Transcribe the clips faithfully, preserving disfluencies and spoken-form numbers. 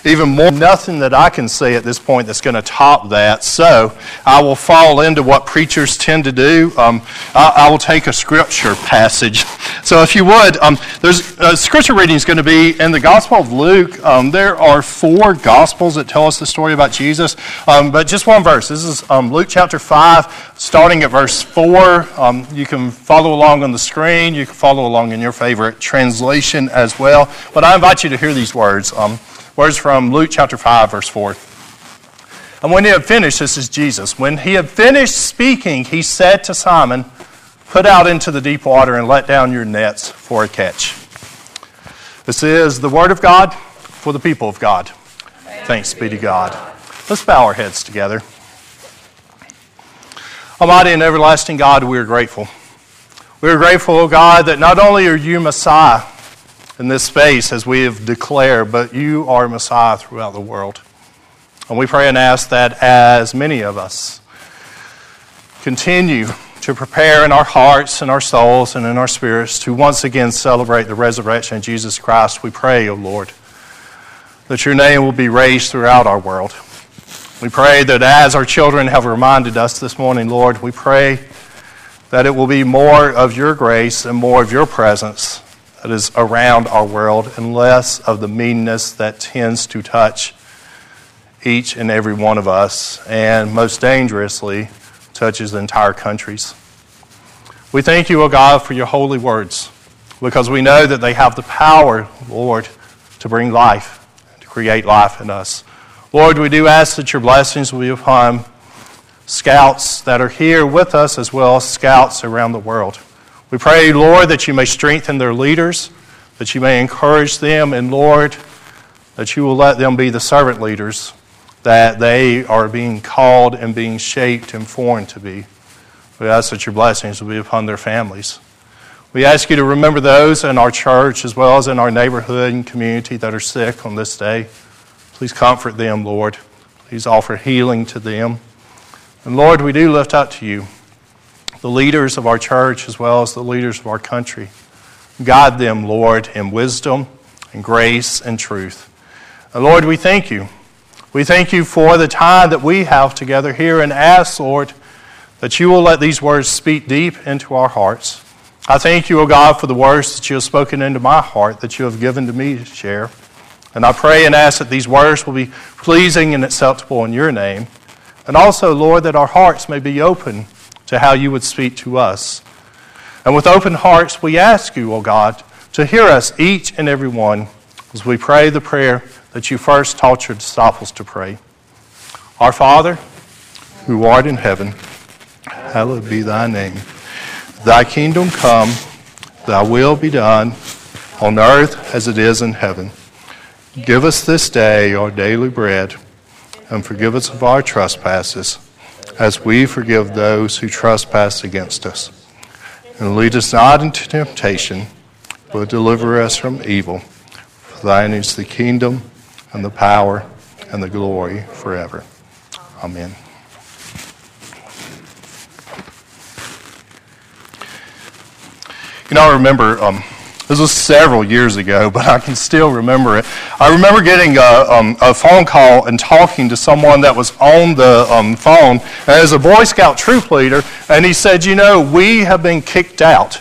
even more. Nothing that I can say at this point that's going to top that. So I will fall into what preachers tend to do. Um, I, I will take a scripture passage. So if you would, um, there's uh, scripture reading is going to be in the Gospel of Luke. Um, there are four Gospels that tell us the story about Jesus, um, but just one verse. This is um, Luke chapter five, starting at verse four. Um, you can follow along on the screen. You can follow along in your favorite translation as well. But I invite you to hear these words. Um, words from Luke chapter five, verse four. And when he had finished, this is Jesus. When he had finished speaking, he said to Simon, "Put out into the deep water and let down your nets for a catch." This is the word of God for the people of God. Thanks be to God. Let's bow our heads together. Almighty and everlasting God, we are grateful. We are grateful, O God, that not only are you Messiah in this space, as we have declared, but you are Messiah throughout the world. And we pray and ask that as many of us continue to prepare in our hearts and our souls and in our spirits to once again celebrate the resurrection of Jesus Christ, we pray, O Lord, that your name will be raised throughout our world. We pray that as our children have reminded us this morning, Lord, we pray that it will be more of your grace and more of your presence that is around our world and less of the meanness that tends to touch each and every one of us and most dangerously touches entire countries. We thank you, O God, for your holy words because we know that they have the power, Lord, to bring life, to create life in us. Lord, we do ask that your blessings will be upon scouts that are here with us as well as scouts around the world. We pray, Lord, that you may strengthen their leaders, that you may encourage them, and Lord, that you will let them be the servant leaders that they are being called and being shaped and formed to be. We ask that your blessings will be upon their families. We ask you to remember those in our church as well as in our neighborhood and community that are sick on this day. Please comfort them, Lord. Please offer healing to them. And Lord, we do lift up to you the leaders of our church as well as the leaders of our country. Guide them, Lord, in wisdom and grace and truth. And Lord, we thank you. We thank you for the time that we have together here and ask, Lord, that you will let these words speak deep into our hearts. I thank you, O God, for the words that you have spoken into my heart that you have given to me to share. And I pray and ask that these words will be pleasing and acceptable in your name. And also, Lord, that our hearts may be open to how you would speak to us. And with open hearts, we ask you, O God, to hear us each and every one as we pray the prayer that you first taught your disciples to pray. Our Father, who art in heaven, hallowed be thy name. Thy kingdom come, thy will be done, on earth as it is in heaven. Give us this day our daily bread, and forgive us of our trespasses, as we forgive those who trespass against us. And lead us not into temptation, but deliver us from evil. For thine is the kingdom, and the power, and the glory forever. Amen. You know, I remember... Um, This was several years ago, but I can still remember it. I remember getting a, um, a phone call and talking to someone that was on the um, phone as a Boy Scout troop leader, and he said, you know, we have been kicked out.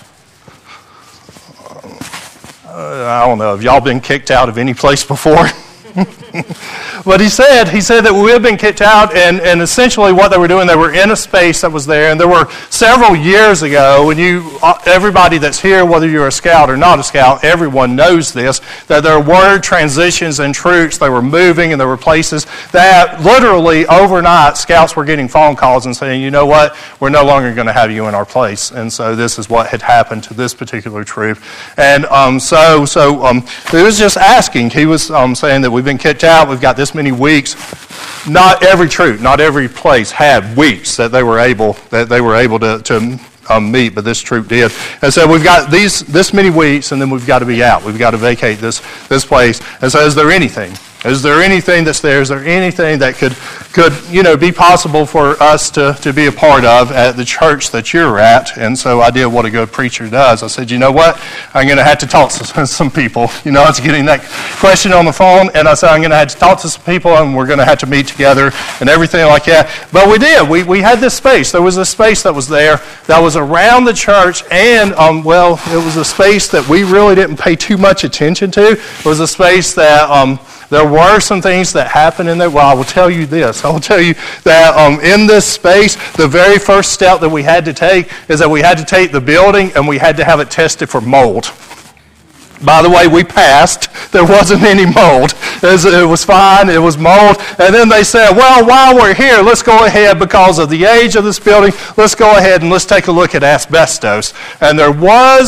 Uh, I don't know, have y'all been kicked out of any place before? But he said, he said that we had been kicked out, and, and essentially what they were doing, they were in a space that was there, and there were several years ago, when you, everybody that's here, whether you're a scout or not a scout, everyone knows this, that there were transitions and troops, they were moving, and there were places that literally overnight, scouts were getting phone calls and saying, you know what, we're no longer going to have you in our place. And so this is what had happened to this particular troop. And um, so, so um, he was just asking, he was um, saying that we've been kicked out, we've got this many weeks. Not every troop, not every place had weeks that they were able that they were able to, to um, meet, but this troop did. And so we've got these this many weeks, and then we've got to be out. We've got to vacate this this place. And so, is there anything? Is there anything that's there? Is there anything that could, could you know, be possible for us to, to be a part of at the church that you're at? And so I did what a good preacher does. I said, you know what? I'm going to have to talk to some people. You know, I was getting that question on the phone, and I said, I'm going to have to talk to some people, and we're going to have to meet together and everything like that. But we did. We we had this space. There was a space that was there that was around the church, and, um, well, it was a space that we really didn't pay too much attention to. It was a space that... Um, There were some things that happened in there. Well, I will tell you this. I will tell you that um, in this space, the very first step that we had to take is that we had to take the building and we had to have it tested for mold. By the way, we passed. There wasn't any mold. It was fine. It was mold. And then they said, well, while we're here, let's go ahead, because of the age of this building, let's go ahead and let's take a look at asbestos. And there was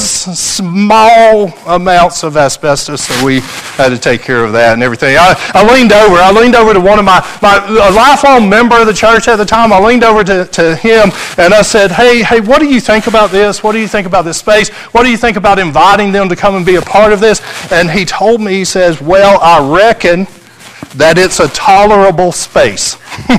small amounts of asbestos, so we had to take care of that and everything. I, I leaned over. I leaned over to one of my, my a lifelong member of the church at the time. I leaned over to, to him, and I said, hey, hey, what do you think about this? What do you think about this space? What do you think about inviting them to come and be a part of this? And he told me, he says, well, I reckon that it's a tolerable space.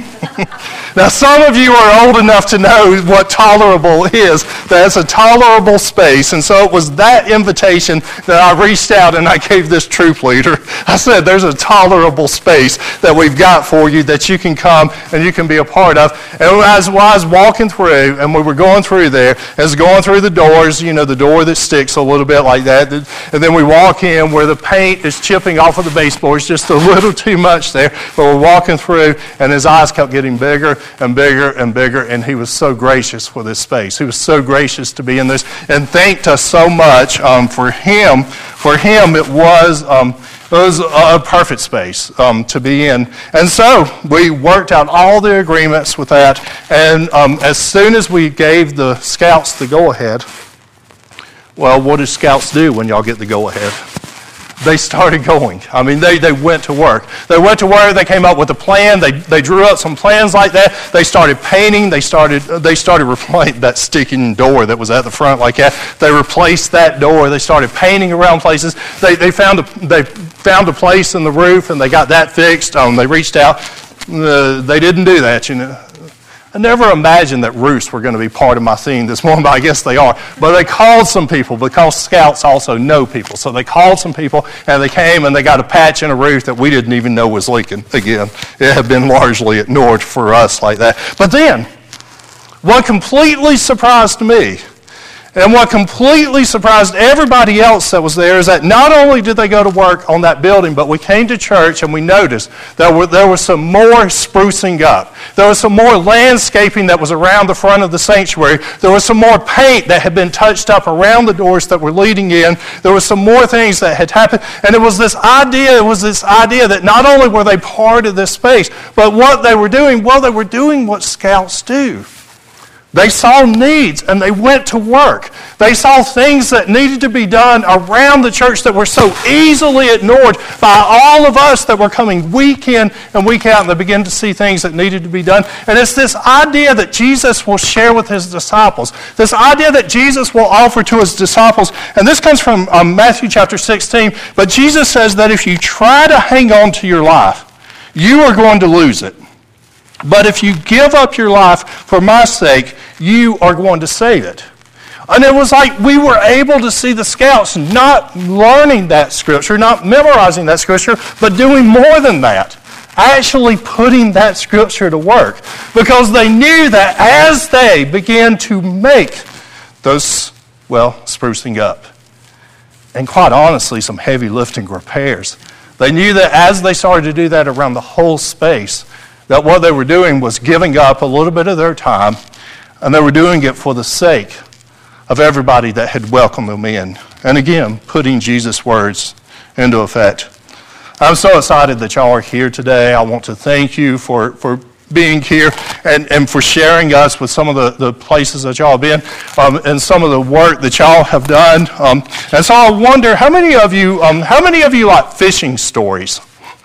Now, some of you are old enough to know what tolerable is. That's a tolerable space. And so it was that invitation that I reached out and I gave this troop leader. I said, there's a tolerable space that we've got for you that you can come and you can be a part of. And as I was walking through, and we were going through there, as going through the doors, you know, the door that sticks a little bit like that. And then we walk in where the paint is chipping off of the baseboards, just a little too much there. But we're walking through, and his eyes kept getting bigger and bigger and bigger, and he was so gracious for this space. He was so gracious to be in this, and thanked us so much. Um, for him, for him, it was um, it was a perfect space um, to be in. And so we worked out all the agreements with that, and um, as soon as we gave the scouts the go-ahead, well, what do scouts do when y'all get the go-ahead? They started going. I mean, they, they went to work. They went to work. They came up with a plan. They they drew up some plans like that. They started painting. They started they started replacing that sticking door that was at the front like that. They replaced that door. They started painting around places. They they found a they found a place in the roof and they got that fixed. Um, they reached out. Uh, they didn't do that, you know. I never imagined that roofs were going to be part of my theme this morning, but I guess they are. But they called some people, because scouts also know people. So they called some people, and they came, and they got a patch in a roof that we didn't even know was leaking. Again, it had been largely ignored for us like that. But then, what completely surprised me, and what completely surprised everybody else that was there, is that not only did they go to work on that building, but we came to church and we noticed that were, there was some more sprucing up. There was some more landscaping that was around the front of the sanctuary. There was some more paint that had been touched up around the doors that were leading in. There was some more things that had happened. And it was this idea, it was this idea that not only were they part of this space, but what they were doing, well, they were doing what scouts do. They saw needs and they went to work. They saw things that needed to be done around the church that were so easily ignored by all of us that were coming week in and week out, and they began to see things that needed to be done. And it's this idea that Jesus will share with his disciples, this idea that Jesus will offer to his disciples. And this comes from um, Matthew chapter sixteen. But Jesus says that if you try to hang on to your life, you are going to lose it. But if you give up your life for my sake, you are going to save it. And it was like we were able to see the scouts not learning that scripture, not memorizing that scripture, but doing more than that. Actually putting that scripture to work. Because they knew that as they began to make those, well, sprucing up, and quite honestly, some heavy lifting repairs, they knew that as they started to do that around the whole space, that what they were doing was giving up a little bit of their time, and they were doing it for the sake of everybody that had welcomed them in. And again, putting Jesus' words into effect. I'm so excited that y'all are here today. I want to thank you for, for being here and, and for sharing us with some of the, the places that y'all have been um, and some of the work that y'all have done. Um, and so I wonder, how many of you, um, how many of you like fishing stories?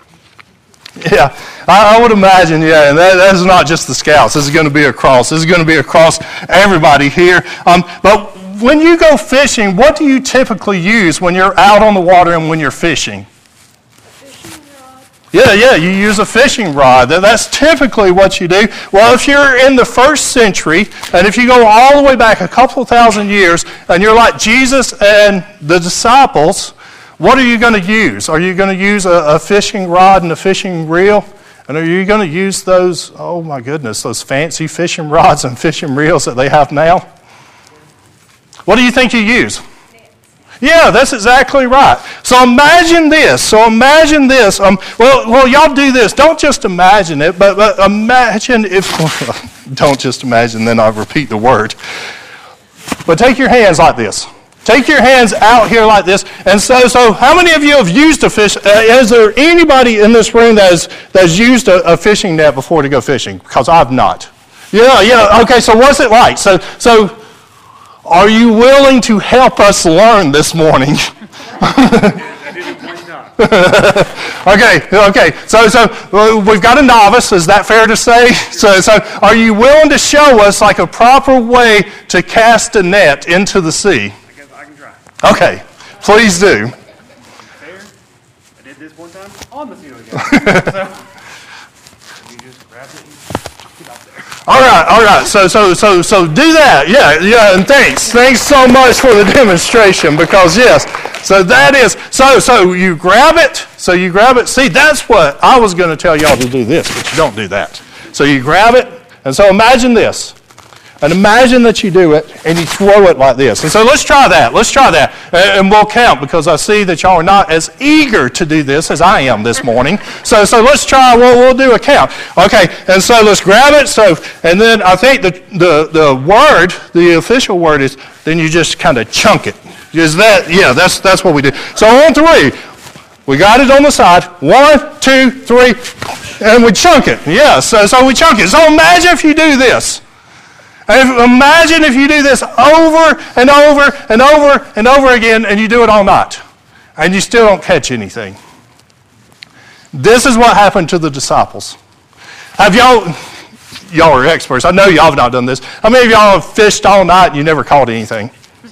Yeah, I, I would imagine, yeah, and that, that is not just the scouts. This is going to be across. This is going to be across everybody here. Um, but when you go fishing, what do you typically use when you're out on the water and when you're fishing? Fishing rod. Yeah, yeah, you use a fishing rod. That's typically what you do. Well, if you're in the first century, and if you go all the way back a couple thousand years, and you're like Jesus and the disciples, what are you going to use? Are you going to use a, a fishing rod and a fishing reel? And are you going to use those, oh my goodness, those fancy fishing rods and fishing reels that they have now? What do you think you use? Yeah, that's exactly right. So imagine this. So imagine this. Um, well, well, y'all do this. Don't just imagine it, but, but imagine if... Don't just imagine, then I'll repeat the word. But take your hands like this. Take your hands out here like this. And so, so how many of you have used a fish? Uh, is there anybody in this room that has, that has used a, a fishing net before to go fishing? Because I've not. Yeah, yeah. Okay, so what's it like? So, so... Are you willing to help us learn this morning? okay, okay. So, so uh, we've got a novice. Is that fair to say? So, so are you willing to show us like a proper way to cast a net into the sea? I guess I can try. Okay, please do. Fair. I did this one time on the field again. So you just grab it and get out there. All right, all right. So, so, so, so do that. Yeah, yeah. And thanks, thanks so much for the demonstration. Because yes, so that is so. So you grab it. So you grab it. See, that's what I was going to tell y'all to do this, but you don't do that. So you grab it, and so imagine this. And imagine that you do it, and you throw it like this. And so let's try that. Let's try that. And we'll count, because I see that y'all are not as eager to do this as I am this morning. So so let's try, we'll, we'll do a count. Okay, and so let's grab it. So, and then I think the, the, the word, the official word is, then you just kind of chunk it. Is that, yeah, that's, that's what we do. So on three, we got it on the side. One, two, three, and we chunk it. Yeah, so, so we chunk it. So imagine if you do this. And if, imagine if you do this over and over and over and over again, and you do it all night, and you still don't catch anything. This is what happened to the disciples. Have y'all, y'all are experts. I know y'all have not done this. How many of y'all have fished all night and you never caught anything?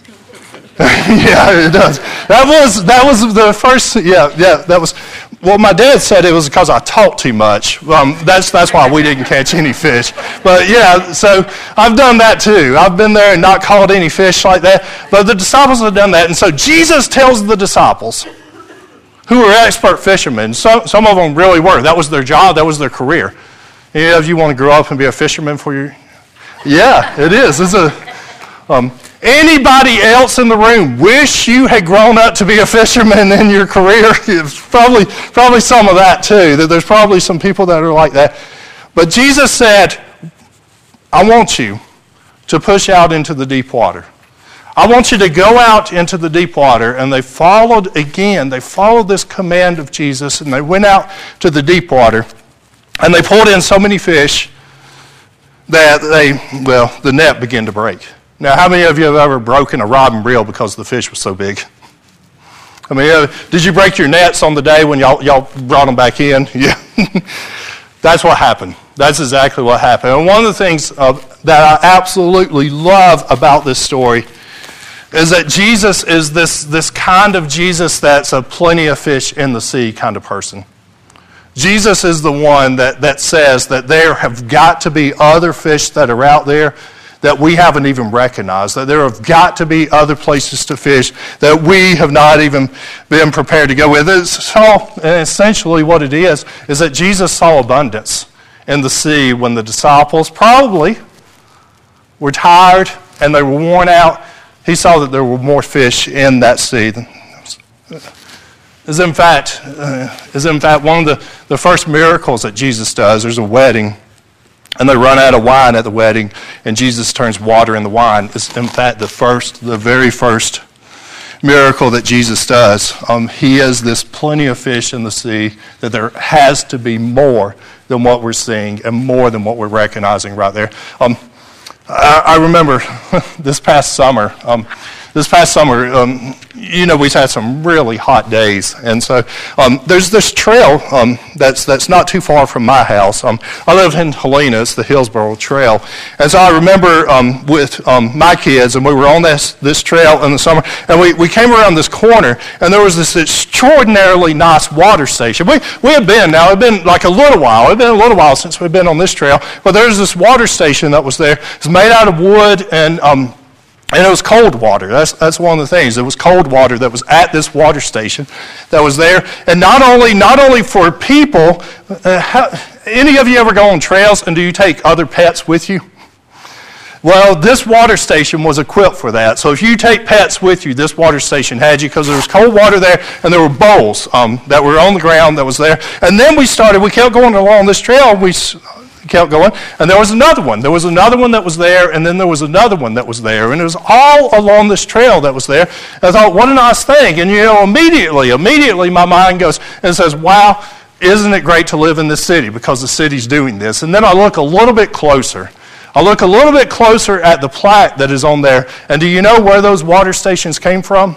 Yeah, it does. That was that was the first. Yeah, yeah. That was. Well, my dad said it was because I talked too much. Um, that's that's why we didn't catch any fish. But yeah, so I've done that too. I've been there and not caught any fish like that. But the disciples have done that, and so Jesus tells the disciples, who are expert fishermen. Some some of them really were. That was their job. That was their career. Any of you want to grow up and be a fisherman for your? Yeah, it is. It's a. Um, Anybody else in the room wish you had grown up to be a fisherman in your career? It's probably, probably some of that too. That there's probably some people that are like that. But Jesus said, I want you to push out into the deep water. I want you to go out into the deep water. And they followed again. They followed this command of Jesus, and they went out to the deep water. And they pulled in so many fish that they, well, the net began to break. Now, how many of you have ever broken a rod and reel because the fish was so big? I mean, uh, did you break your nets on the day when y'all, y'all brought them back in? Yeah. That's what happened. That's exactly what happened. And one of the things uh, that I absolutely love about this story is that Jesus is this, this kind of Jesus that's a plenty of fish in the sea kind of person. Jesus is the one that, that says that there have got to be other fish that are out there that we haven't even recognized, that there have got to be other places to fish that we have not even been prepared to go with. It's all, essentially what it is, is that Jesus saw abundance in the sea when the disciples probably were tired and they were worn out. He saw that there were more fish in that sea. Is in fact, uh, is in fact one of the, the first miracles that Jesus does. There's a wedding, and they run out of wine at the wedding, and Jesus turns water into wine. It's in fact the first, the very first miracle that Jesus does. Um, he has this plenty of fish in the sea that there has to be more than what we're seeing and more than what we're recognizing right there. Um, I, I remember this past summer, um, This past summer, um, you know, we've had some really hot days, and so um, there's this trail um, that's that's not too far from my house. Um, I live in Helena. It's the Hillsborough Trail, and so I remember um, with um, my kids, and we were on this this trail in the summer, and we, we came around this corner, and there was this extraordinarily nice water station. We we had been now it had been like a little while. It had been a little while since we'd been on this trail, but there was this water station that was there. It was made out of wood and. Um, And it was cold water. That's that's one of the things. It was cold water that was at this water station that was there. And not only not only for people, uh, how, any of you ever go on trails and do you take other pets with you? Well, this water station was equipped for that. So if you take pets with you, this water station had you because there was cold water there and there were bowls um, that were on the ground that was there. And then we started, we kept going along this trail. We kept going, and there was another one. There was another one that was there, and then there was another one that was there, and it was all along this trail that was there. And I thought, what a nice thing. And, you know, immediately, immediately my mind goes and says, wow, isn't it great to live in this city because the city's doing this? And then I look a little bit closer. I look a little bit closer at the plaque that is on there, and do you know where those water stations came from?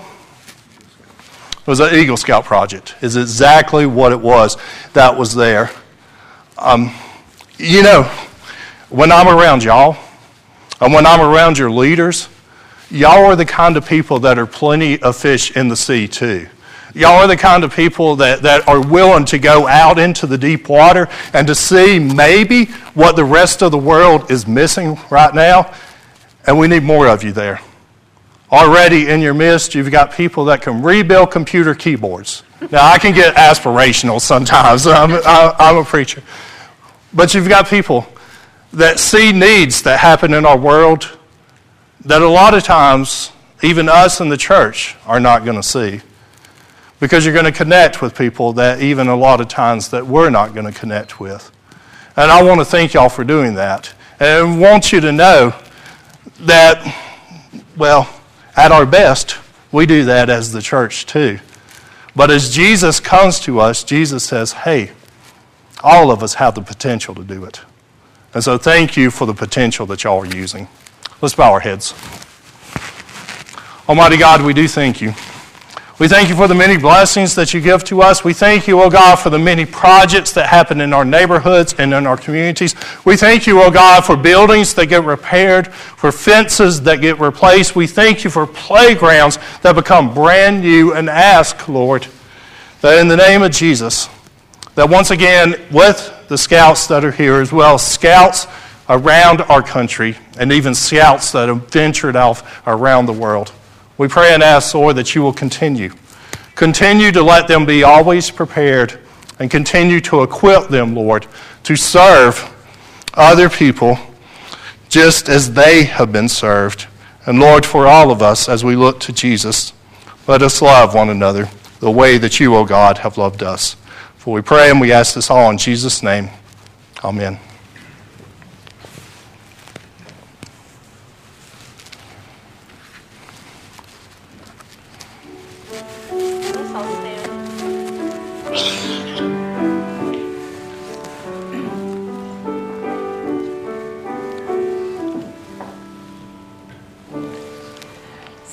It was an Eagle Scout project. It's exactly what it was that was there. Um... You know, when I'm around y'all, and when I'm around your leaders, y'all are the kind of people that are plenty of fish in the sea too. Y'all are the kind of people that, that are willing to go out into the deep water and to see maybe what the rest of the world is missing right now, and we need more of you there. Already in your midst, you've got people that can rebuild computer keyboards. Now, I can get aspirational sometimes. I'm, I'm a preacher. But you've got people that see needs that happen in our world that a lot of times, even us in the church are not going to see. Because you're going to connect with people that even a lot of times that we're not going to connect with. And I want to thank y'all for doing that. And I want you to know that, well, at our best, we do that as the church too. But as Jesus comes to us, Jesus says, hey, all of us have the potential to do it. And so thank you for the potential that y'all are using. Let's bow our heads. Almighty God, we do thank you. We thank you for the many blessings that you give to us. We thank you, oh God, for the many projects that happen in our neighborhoods and in our communities. We thank you, oh God, for buildings that get repaired, for fences that get replaced. We thank you for playgrounds that become brand new, and ask, Lord, that in the name of Jesus, that once again, with the scouts that are here as well, scouts around our country, and even scouts that have ventured out around the world, we pray and ask, Lord, that you will continue. Continue to let them be always prepared, and continue to equip them, Lord, to serve other people just as they have been served. And Lord, for all of us, as we look to Jesus, let us love one another the way that you, O God, have loved us. For we pray and we ask this all in Jesus' name. Amen.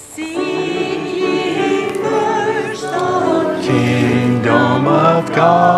God.